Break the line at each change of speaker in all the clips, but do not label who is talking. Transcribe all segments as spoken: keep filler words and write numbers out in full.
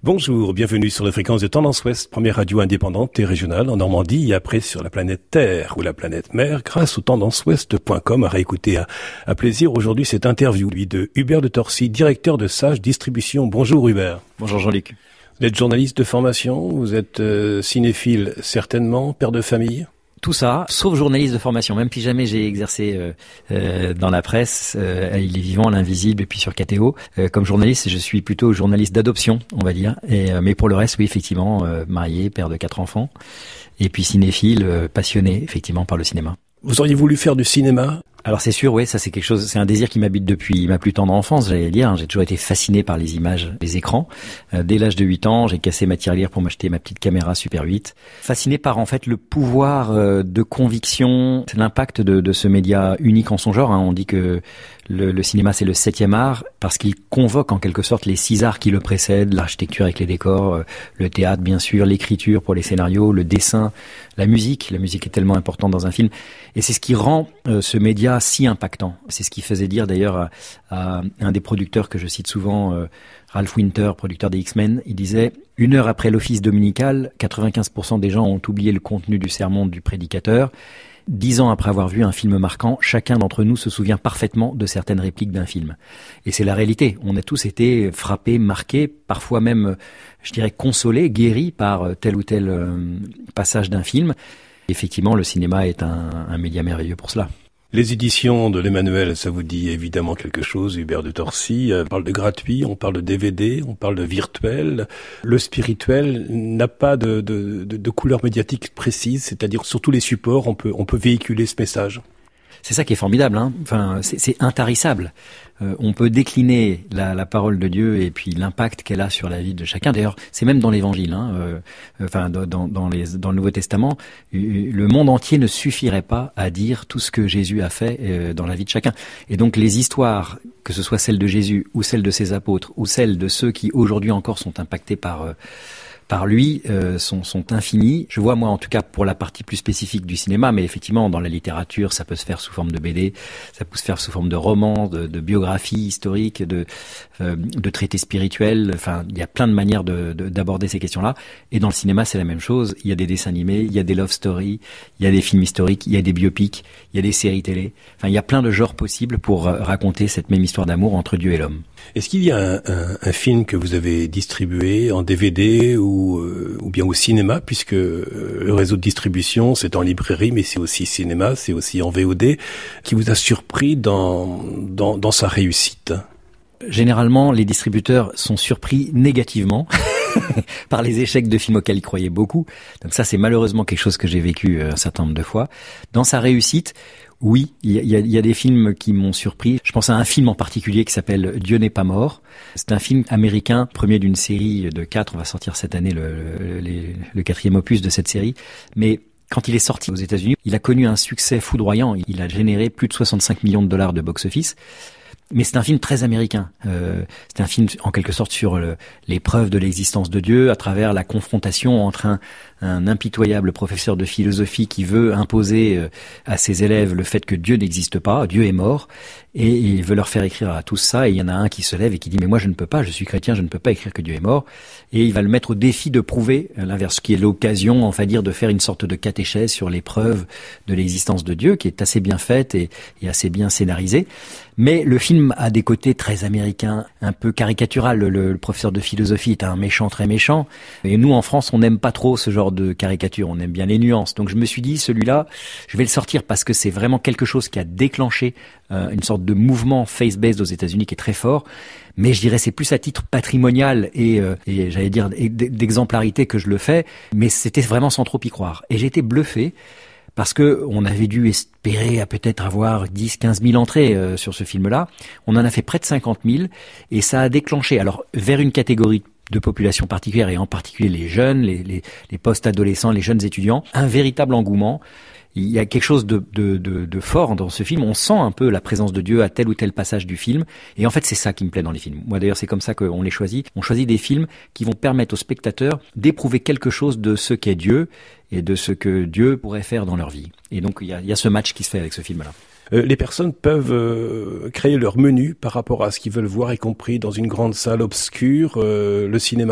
Bonjour, bienvenue sur les fréquences de Tendance Ouest, première radio indépendante et régionale en Normandie et après sur la planète Terre ou la planète Mer grâce au tendance ouest point com à réécouter à, à plaisir aujourd'hui cette interview lui de Hubert de Torcy, directeur de Sage Distribution. Bonjour Hubert.
Bonjour Jean-Luc.
Vous êtes journaliste de formation, vous êtes euh, cinéphile certainement, père de famille.
Tout ça, sauf journaliste de formation. Même si jamais j'ai exercé euh, euh, dans la presse, euh, Il est vivant, l'Invisible et puis sur K T O. Euh, comme journaliste, je suis plutôt journaliste d'adoption, on va dire. Et, euh, mais pour le reste, oui, effectivement, euh, marié, père de quatre enfants. Et puis cinéphile, euh, passionné, effectivement, par le cinéma.
Vous auriez voulu faire du cinéma ?
Alors c'est sûr, oui, ça c'est quelque chose, c'est un désir qui m'habite depuis ma plus tendre enfance, j'allais dire. Hein, j'ai toujours été fasciné par les images, les écrans. Euh, dès l'âge de huit ans, j'ai cassé ma tirelire pour m'acheter ma petite caméra Super huit. Fasciné par en fait le pouvoir euh, de conviction, l'impact de, de ce média unique en son genre. Hein. On dit que le, le cinéma c'est le septième art parce qu'il convoque en quelque sorte les six arts qui le précèdent, l'architecture avec les décors, euh, le théâtre bien sûr, l'écriture pour les scénarios, le dessin, la musique. La musique est tellement importante dans un film et c'est ce qui rend euh, ce média si impactant. C'est ce qui faisait dire d'ailleurs à, à un des producteurs que je cite souvent, euh, Ralph Winter, producteur des X-Men, il disait « Une heure après l'office dominical, quatre-vingt-quinze pour cent des gens ont oublié le contenu du sermon du prédicateur. Dix ans après avoir vu un film marquant, chacun d'entre nous se souvient parfaitement de certaines répliques d'un film. » Et c'est la réalité. On a tous été frappés, marqués, parfois même, je dirais, consolés, guéris par tel ou tel euh, passage d'un film. Effectivement, le cinéma est un, un média merveilleux pour cela.
Les éditions de l'Emmanuel, ça vous dit évidemment quelque chose, Hubert de Torcy. On parle de gratuit, on parle de D V D, on parle de virtuel. Le spirituel n'a pas de, de, de, de couleur médiatique précise, c'est-à-dire sur tous les supports, on peut, on peut véhiculer ce message.
C'est ça qui est formidable, hein. Enfin, c'est, c'est intarissable. Euh, on peut décliner la, la parole de Dieu et puis l'impact qu'elle a sur la vie de chacun. D'ailleurs, c'est même dans l'Évangile, hein. Euh, enfin, dans, dans, les, dans le Nouveau Testament, le monde entier ne suffirait pas à dire tout ce que Jésus a fait euh, dans la vie de chacun. Et donc, les histoires, que ce soit celles de Jésus ou celles de ses apôtres ou celles de ceux qui aujourd'hui encore sont impactés par euh, par lui, euh, sont, sont infinis. Je vois, moi, en tout cas, pour la partie plus spécifique du cinéma, mais effectivement, dans la littérature, ça peut se faire sous forme de B D, ça peut se faire sous forme de romans, de, de biographies historiques, de, euh, de traités spirituels. Enfin, il y a plein de manières de, de, d'aborder ces questions-là. Et dans le cinéma, c'est la même chose. Il y a des dessins animés, il y a des love stories, il y a des films historiques, il y a des biopics, il y a des séries télé. Enfin, il y a plein de genres possibles pour raconter cette même histoire d'amour entre Dieu et l'homme.
Est-ce qu'il y a un, un, un film que vous avez distribué en D V D ou, euh, ou bien au cinéma, puisque euh, le réseau de distribution, c'est en librairie, mais c'est aussi cinéma, c'est aussi en V O D, qui vous a surpris dans, dans, dans sa réussite ?
Généralement, les distributeurs sont surpris négativement par les échecs de films auxquels ils croyaient beaucoup. Donc ça, c'est malheureusement quelque chose que j'ai vécu un certain nombre de fois. Dans sa réussite, oui, il y a, il y a des films qui m'ont surpris. Je pense à un film en particulier qui s'appelle Dieu n'est pas mort. C'est un film américain, premier d'une série de quatre. On va sortir cette année le, le, le quatrième opus de cette série. Mais quand il est sorti aux États-Unis, il a connu un succès foudroyant. Il a généré plus de soixante-cinq millions de dollars de box-office. Mais c'est un film très américain. Euh, c'est un film en quelque sorte sur le, les preuves de l'existence de Dieu à travers la confrontation entre un, un impitoyable professeur de philosophie qui veut imposer euh, à ses élèves le fait que Dieu n'existe pas, Dieu est mort, et il veut leur faire écrire à tous ça. Et il y en a un qui se lève et qui dit « Mais moi je ne peux pas, je suis chrétien, je ne peux pas écrire que Dieu est mort. » Et il va le mettre au défi de prouver l'inverse, qui est l'occasion, enfin dire, de faire une sorte de catéchèse sur les preuves de l'existence de Dieu, qui est assez bien faite et, et assez bien scénarisée. Mais le film a des côtés très américains, un peu caricatural. Le, le professeur de philosophie est un méchant très méchant. Et nous, en France, on n'aime pas trop ce genre de caricature. On aime bien les nuances. Donc je me suis dit, celui-là, je vais le sortir parce que c'est vraiment quelque chose qui a déclenché euh, une sorte de mouvement face-based aux États-Unis qui est très fort. Mais je dirais c'est plus à titre patrimonial et, euh, et j'allais dire d'exemplarité que je le fais. Mais c'était vraiment sans trop y croire. Et j'ai été bluffé. Parce que on avait dû espérer à peut-être avoir dix, quinze mille entrées euh, sur ce film-là. On en a fait près de cinquante mille et ça a déclenché, alors vers une catégorie de population particulière et en particulier les jeunes, les, les, les post-adolescents, les jeunes étudiants, un véritable engouement. Il y a quelque chose de, de, de, de fort dans ce film. On sent un peu la présence de Dieu à tel ou tel passage du film. Et en fait, c'est ça qui me plaît dans les films. Moi, d'ailleurs, c'est comme ça qu'on les choisit. On choisit des films qui vont permettre aux spectateurs d'éprouver quelque chose de ce qu'est Dieu et de ce que Dieu pourrait faire dans leur vie. Et donc, il y a, il y a ce match qui se fait avec ce film-là.
Euh, les personnes peuvent euh, créer leur menu par rapport à ce qu'ils veulent voir, y compris dans une grande salle obscure, euh, le cinéma ?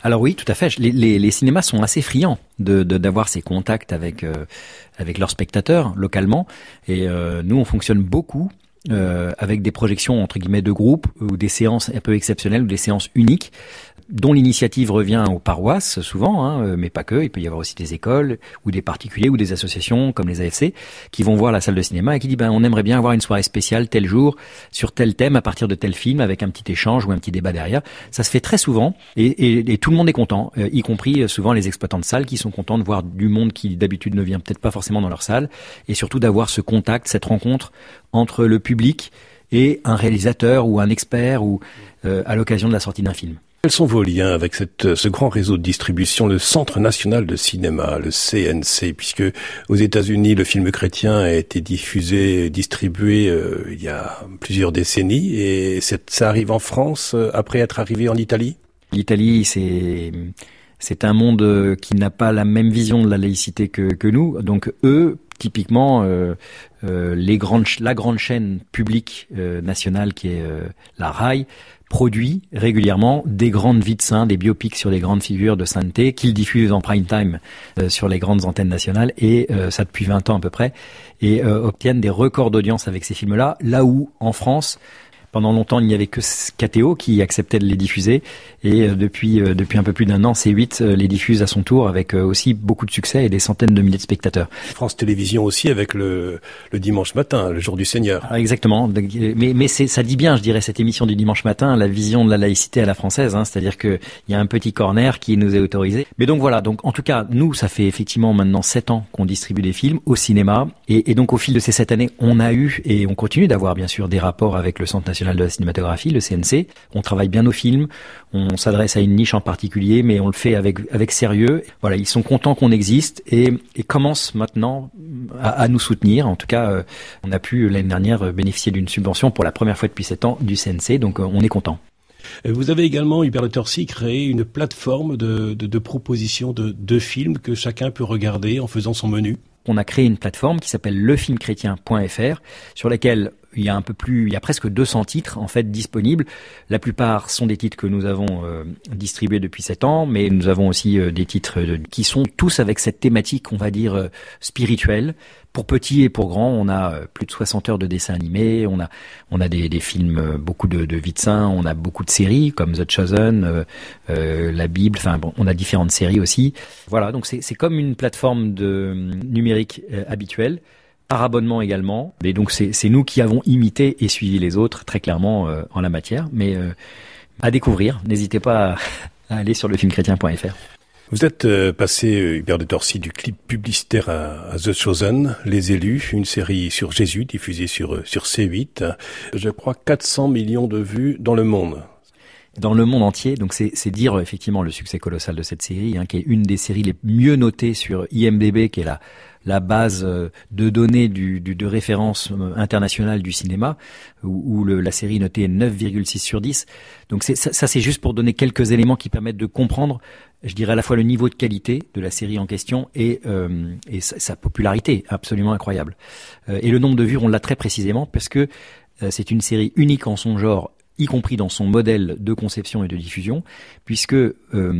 Alors oui, tout à fait. Les, les, les cinémas sont assez friands de, de d'avoir ces contacts avec euh, avec leurs spectateurs localement. Et euh, nous, on fonctionne beaucoup euh, avec des projections entre guillemets de groupe ou des séances un peu exceptionnelles ou des séances uniques, dont l'initiative revient aux paroisses souvent, hein, mais pas que. Il peut y avoir aussi des écoles ou des particuliers ou des associations comme les A F C qui vont voir la salle de cinéma et qui disent ben on aimerait bien avoir une soirée spéciale tel jour sur tel thème à partir de tel film avec un petit échange ou un petit débat derrière. Ça se fait très souvent et, et, et tout le monde est content, euh, y compris euh, souvent les exploitants de salles qui sont contents de voir du monde qui d'habitude ne vient peut-être pas forcément dans leur salle et surtout d'avoir ce contact, cette rencontre entre le public et un réalisateur ou un expert ou euh, à l'occasion de la sortie d'un film.
Quels sont vos liens avec cette, ce grand réseau de distribution, le Centre national de cinéma, le C N C, puisque aux États-Unis, le film chrétien a été diffusé, distribué euh, il y a plusieurs décennies, et ça arrive en France euh, après être arrivé en Italie?
L'Italie, c'est c'est un monde qui n'a pas la même vision de la laïcité que, que nous. Donc eux, typiquement, euh, euh, les grandes, la grande chaîne publique euh, nationale qui est euh, la R A I, produit régulièrement des grandes vies de saints, des biopics sur des grandes figures de sainteté qu'ils diffusent en prime time euh, sur les grandes antennes nationales et euh, ça depuis vingt ans à peu près et euh, obtiennent des records d'audience avec ces films-là, là où en France pendant longtemps, il n'y avait que K T O qui acceptait de les diffuser et euh, depuis euh, depuis un peu plus d'un an, C huit euh, les diffuse à son tour avec euh, aussi beaucoup de succès et des centaines de milliers de spectateurs.
France Télévisions aussi avec le le dimanche matin, le jour du Seigneur.
Alors exactement, mais mais c'est ça dit bien, je dirais, cette émission du dimanche matin, la vision de la laïcité à la française, hein, c'est-à-dire que il y a un petit corner qui nous est autorisé. Mais donc voilà, donc en tout cas, nous, ça fait effectivement maintenant sept ans qu'on distribue des films au cinéma et, et donc au fil de ces sept années, on a eu et on continue d'avoir bien sûr des rapports avec le Centre national de la cinématographie, le C N C. On travaille bien nos films, on s'adresse à une niche en particulier, mais on le fait avec avec sérieux. Voilà, ils sont contents qu'on existe et, et commencent maintenant à, à nous soutenir. En tout cas, euh, on a pu l'année dernière bénéficier d'une subvention pour la première fois depuis sept ans du C N C, donc euh, on est content.
Vous avez également, Hubert de Torcy, créé une plateforme de, de, de proposition de, de films que chacun peut regarder en faisant son menu.
On a créé une plateforme qui s'appelle le film chrétien point f r sur laquelle il y a un peu plus, il y a presque deux cents titres en fait disponibles. La plupart sont des titres que nous avons euh, distribués depuis sept ans, mais nous avons aussi euh, des titres euh, qui sont tous avec cette thématique, on va dire euh, spirituelle. Pour petits et pour grands, on a euh, plus de soixante heures de dessins animés, on a on a des, des films, euh, beaucoup de, de vies de saints, on a beaucoup de séries comme The Chosen, euh, euh, la Bible, enfin bon, on a différentes séries aussi. Voilà, donc c'est c'est comme une plateforme de euh, numérique euh, habituelle. Par abonnement également. Et donc c'est, c'est nous qui avons imité et suivi les autres très clairement euh, en la matière. Mais euh, à découvrir, n'hésitez pas à, à aller sur le film chrétien point f r.
Vous êtes euh, passé, Hubert de Torcy, du clip publicitaire à, à The Chosen, Les Élus, une série sur Jésus diffusée sur sur C huit. Je crois quatre cents millions de vues dans le monde.
Dans le monde entier, donc c'est, c'est dire effectivement le succès colossal de cette série, hein, qui est une des séries les mieux notées sur I M D B, qui est la la base de données du, du de référence internationale du cinéma, où, où le, la série notée est neuf virgule six sur dix. Donc c'est, ça, ça c'est juste pour donner quelques éléments qui permettent de comprendre, je dirais à la fois le niveau de qualité de la série en question et, euh, et sa, sa popularité absolument incroyable. Euh, et le nombre de vues, on l'a très précisément parce que euh, c'est une série unique en son genre, y compris dans son modèle de conception et de diffusion, puisque euh,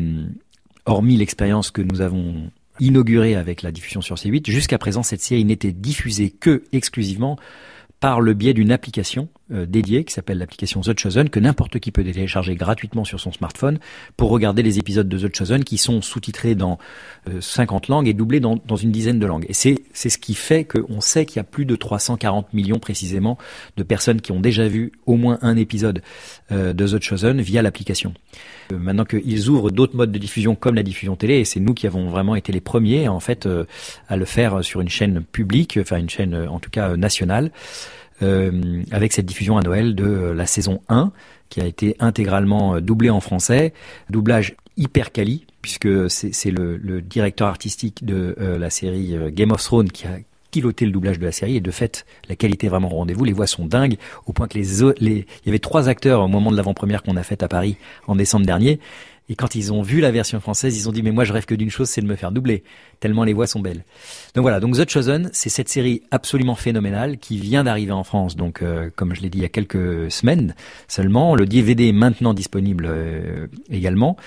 hormis l'expérience que nous avons inaugurée avec la diffusion sur C huit, jusqu'à présent cette série n'était diffusée que exclusivement par le biais d'une application euh, dédiée qui s'appelle l'application The Chosen, que n'importe qui peut télécharger gratuitement sur son smartphone pour regarder les épisodes de The Chosen qui sont sous-titrés dans euh, cinquante langues et doublés dans, dans une dizaine de langues. Et c'est, c'est ce qui fait qu'on sait qu'il y a plus de trois cent quarante millions précisément de personnes qui ont déjà vu au moins un épisode euh, de The Chosen via l'application. Euh, maintenant qu'ils ouvrent d'autres modes de diffusion comme la diffusion télé, et c'est nous qui avons vraiment été les premiers en fait euh, à le faire sur une chaîne publique, enfin une chaîne en tout cas nationale, Euh, avec cette diffusion à Noël de euh, la saison un qui a été intégralement euh, doublée en français, doublage hyper quali puisque c'est, c'est le, le directeur artistique de euh, la série euh, Game of Thrones qui a piloté le doublage de la série et de fait la qualité est vraiment au rendez-vous, les voix sont dingues au point que les, les il y avait trois acteurs au moment de l'avant-première qu'on a faite à Paris en décembre dernier. Et quand ils ont vu la version française, ils ont dit « mais moi je rêve que d'une chose, c'est de me faire doubler », tellement les voix sont belles. Donc voilà, donc The Chosen, c'est cette série absolument phénoménale qui vient d'arriver en France, donc euh, comme je l'ai dit il y a quelques semaines seulement. Le D V D est maintenant disponible euh, également.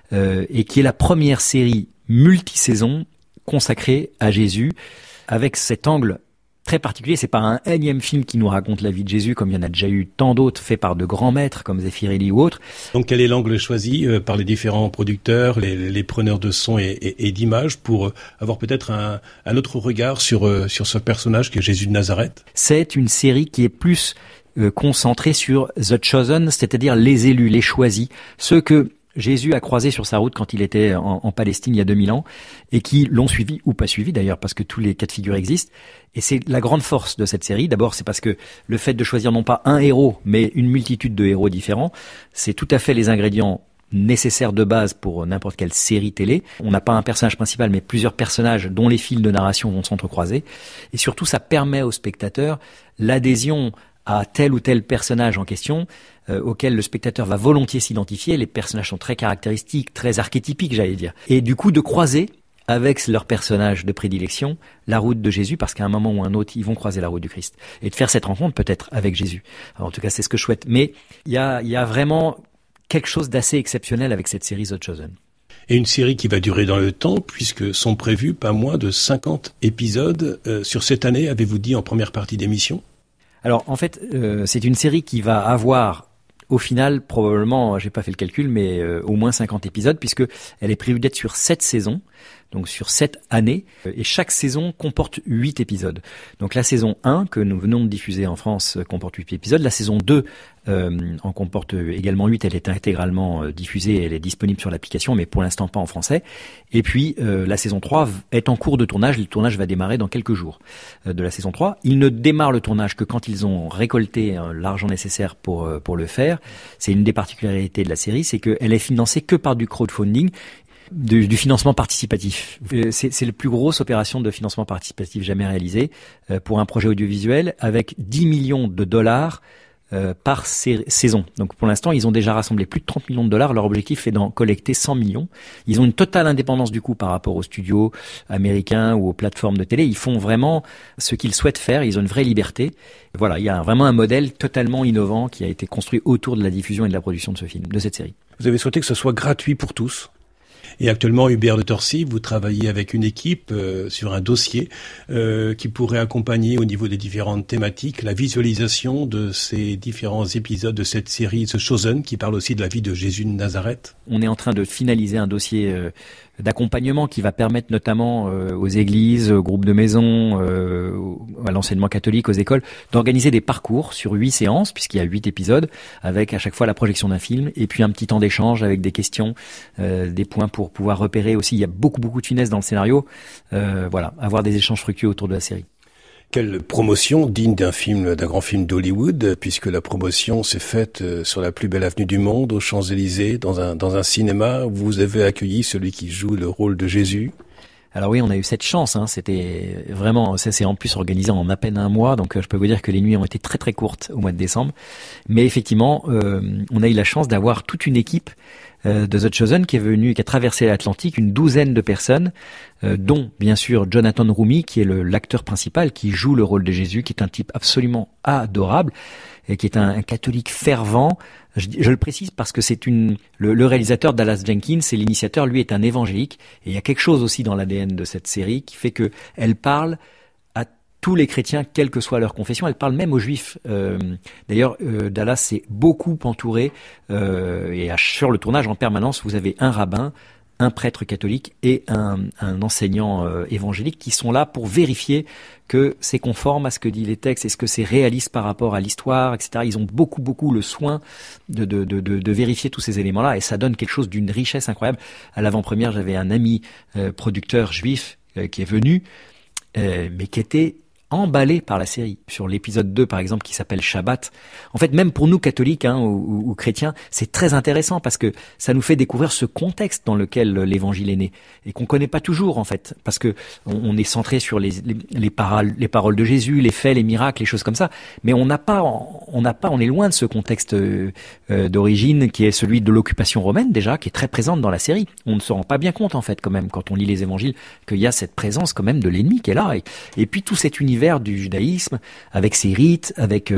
euh, et qui est la première série multi-saison consacrée à Jésus, avec cet angle très particulier. C'est pas un énième film qui nous raconte la vie de Jésus, comme il y en a déjà eu tant d'autres faits par de grands maîtres comme Zeffirelli ou autres.
Donc quel est l'angle choisi euh, par les différents producteurs, les, les preneurs de son et, et, et d'images pour euh, avoir peut-être un, un autre regard sur, euh, sur ce personnage qui est Jésus de Nazareth?
C'est une série qui est plus euh, concentrée sur The Chosen, c'est-à-dire les élus, les choisis, ceux que Jésus a croisé sur sa route quand il était en, en Palestine il y a deux mille ans et qui l'ont suivi ou pas suivi d'ailleurs parce que tous les cas de figure existent. Et c'est la grande force de cette série. D'abord, c'est parce que le fait de choisir non pas un héros mais une multitude de héros différents, c'est tout à fait les ingrédients nécessaires de base pour n'importe quelle série télé. On n'a pas un personnage principal mais plusieurs personnages dont les fils de narration vont s'entrecroiser. Et surtout, ça permet aux spectateurs l'adhésion à tel ou tel personnage en question, euh, auquel le spectateur va volontiers s'identifier. Les personnages sont très caractéristiques, très archétypiques, j'allais dire. Et du coup, de croiser avec leur personnage de prédilection la route de Jésus, parce qu'à un moment ou un autre, ils vont croiser la route du Christ. Et de faire cette rencontre peut-être avec Jésus. Alors, en tout cas, c'est ce que je souhaite. Mais il y a, y a vraiment quelque chose d'assez exceptionnel avec cette série The Chosen.
Et une série qui va durer dans le temps, puisque sont prévus pas moins de cinquante épisodes euh, sur cette année, avez-vous dit en première partie d'émission?
Alors en fait, euh, c'est une série qui va avoir au final probablement, j'ai pas fait le calcul, mais euh, au moins cinquante épisodes puisque elle est prévue d'être sur sept saisons, donc sur sept années, et chaque saison comporte huit épisodes. Donc la saison un que nous venons de diffuser en France comporte huit épisodes, la saison deux euh, en comporte également huit, elle est intégralement euh, diffusée, elle est disponible sur l'application, mais pour l'instant pas en français. Et puis euh, la saison trois est en cours de tournage, le tournage va démarrer dans quelques jours euh, de la saison trois. Ils ne démarrent le tournage que quand ils ont récolté euh, l'argent nécessaire pour euh, pour le faire. C'est une des particularités de la série, c'est qu'elle est financée que par du crowdfunding. Du, du financement participatif. C'est, c'est la plus grosse opération de financement participatif jamais réalisée euh, pour un projet audiovisuel avec dix millions de dollars euh, par sa- saison. Donc pour l'instant, ils ont déjà rassemblé plus de trente millions de dollars. Leur objectif est d'en collecter cent millions. Ils ont une totale indépendance du coup par rapport aux studios américains ou aux plateformes de télé. Ils font vraiment ce qu'ils souhaitent faire. Ils ont une vraie liberté. Voilà, il y a vraiment un modèle totalement innovant qui a été construit autour de la diffusion et de la production de ce film, de cette série.
Vous avez souhaité que ce soit gratuit pour tous? Et actuellement, Hubert de Torcy, vous travaillez avec une équipe euh, sur un dossier euh, qui pourrait accompagner au niveau des différentes thématiques la visualisation de ces différents épisodes de cette série The Chosen qui parle aussi de la vie de Jésus de Nazareth.
On est en train de finaliser un dossier euh, d'accompagnement qui va permettre notamment euh, aux églises, aux groupes de maisons, euh, à l'enseignement catholique, aux écoles, d'organiser des parcours sur huit séances, puisqu'il y a huit épisodes, avec à chaque fois la projection d'un film, et puis un petit temps d'échange avec des questions, euh, des points pour pouvoir repérer aussi. Il y a beaucoup, beaucoup de finesse dans le scénario. Euh, voilà, avoir des échanges fructueux autour de la série.
Quelle promotion digne d'un film, d'un grand film d'Hollywood, puisque la promotion s'est faite sur la plus belle avenue du monde, aux Champs-Élysées, dans un, dans un cinéma où vous avez accueilli celui qui joue le rôle de Jésus.
Alors oui, on a eu cette chance, hein. C'était vraiment, ça s'est en plus organisé en à peine un mois, donc euh, je peux vous dire que les nuits ont été très très courtes au mois de décembre. Mais effectivement, euh, on a eu la chance d'avoir toute une équipe euh, de The Chosen qui est venue, qui a traversé l'Atlantique, une douzaine de personnes, euh, dont bien sûr Jonathan Roumie, qui est le, l'acteur principal, qui joue le rôle de Jésus, qui est un type absolument adorable, et qui est un, un catholique fervent. Je, je le précise parce que c'est une le, le réalisateur Dallas Jenkins, c'est l'initiateur, lui est un évangélique, et il y a quelque chose aussi dans l'A D N de cette série qui fait que elle parle à tous les chrétiens, quelle que soit leur confession. Elle parle même aux juifs. Euh, d'ailleurs, euh, Dallas s'est beaucoup entouré, euh, et à, sur le tournage en permanence, vous avez un rabbin, un prêtre catholique et un, un enseignant euh, évangélique qui sont là pour vérifier que c'est conforme à ce que disent les textes, est-ce que c'est réaliste par rapport à l'histoire, et cetera. Ils ont beaucoup, beaucoup le soin de, de, de, de, de vérifier tous ces éléments-là, et ça donne quelque chose d'une richesse incroyable. À l'avant-première, j'avais un ami euh, producteur juif euh, qui est venu, euh, mais qui était emballé par la série. Sur l'épisode deux, par exemple, qui s'appelle Shabbat. En fait, même pour nous catholiques hein, ou, ou, ou chrétiens, c'est très intéressant parce que ça nous fait découvrir ce contexte dans lequel l'évangile est né et qu'on connaît pas toujours, en fait, parce que on, on est centré sur les, les, les, paroles, les paroles de Jésus, les faits, les miracles, les choses comme ça. Mais on n'a pas, on n'a pas, on est loin de ce contexte euh, d'origine qui est celui de l'occupation romaine déjà, qui est très présente dans la série. On ne se rend pas bien compte, en fait, quand même, quand on lit les évangiles, qu'il y a cette présence quand même de l'ennemi qui est là. Et, et puis tout cet univers du judaïsme, avec ses rites, avec euh,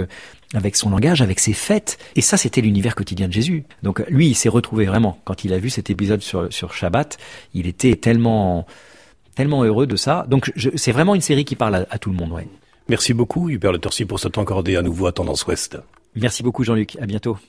avec son langage, avec ses fêtes. Et ça, c'était l'univers quotidien de Jésus. Donc lui, il s'est retrouvé vraiment. Quand il a vu cet épisode sur, sur Shabbat, il était tellement, tellement heureux de ça. Donc je, c'est vraiment une série qui parle à, à tout le monde. Ouais.
Merci beaucoup Hubert Le Torcy pour ce temps accordé à nouveau à Tendance Ouest.
Merci beaucoup Jean-Luc, à bientôt.